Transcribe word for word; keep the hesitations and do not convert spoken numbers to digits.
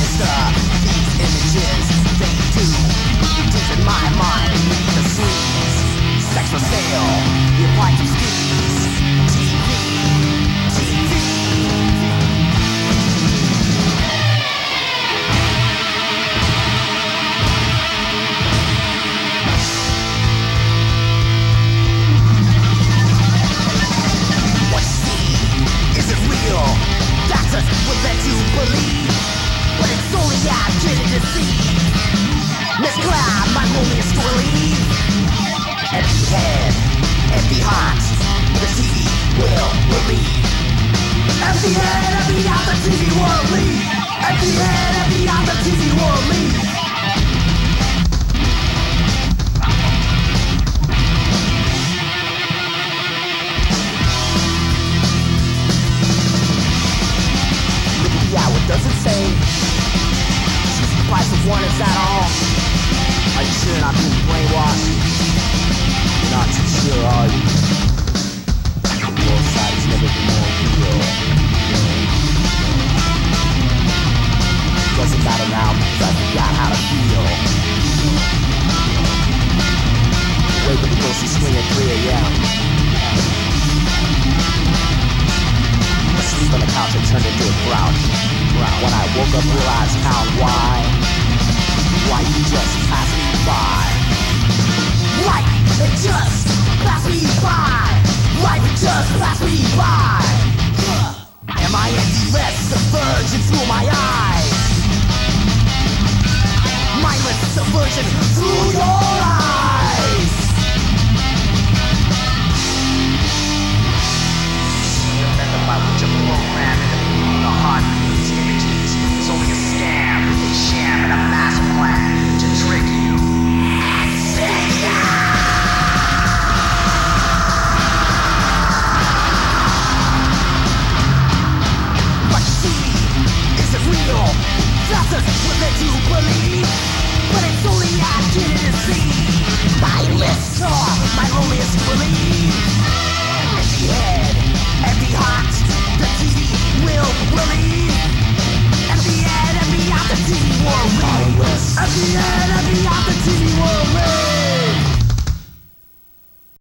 monster. These images, they do deep in my mind beneath the sleeves. Sex for sale, you fight to skis. T V, T V. What you see, is it real? Doctors would let you believe, but it's only after to deceive. Miss Cloud, my loneliest to relieve. Empty head, empty heart, the T V will believe. Empty head, empty heart, the T V will leave. Empty head, empty heart, the T V will leave. Look at the hour, does it say? She's the price of one, is that all? Are you sure not being brainwashed? You're not too sure, are you? The real side has never been more real. Doesn't matter now because I forgot how to feel. Wake up and go see swing at three a.m. Asleep on the couch and turned into a grouch. When I woke up, realized how and why. Why you just passed me by. Life, it just passed me by. Life, it just passed me by. Am I empty-less, subversion through my eyes? Mindless subversion through your eyes. The method by which a program in the heart of these images is only a scam, a sham, and a master plan to trick you. What you see, is it real? Doctors will let you believe, but it's only after to see. My lips are my loneliest believe. Empty head, empty heart, the T V will believe. Empty head, empty heart, the T V will leave. Empty head.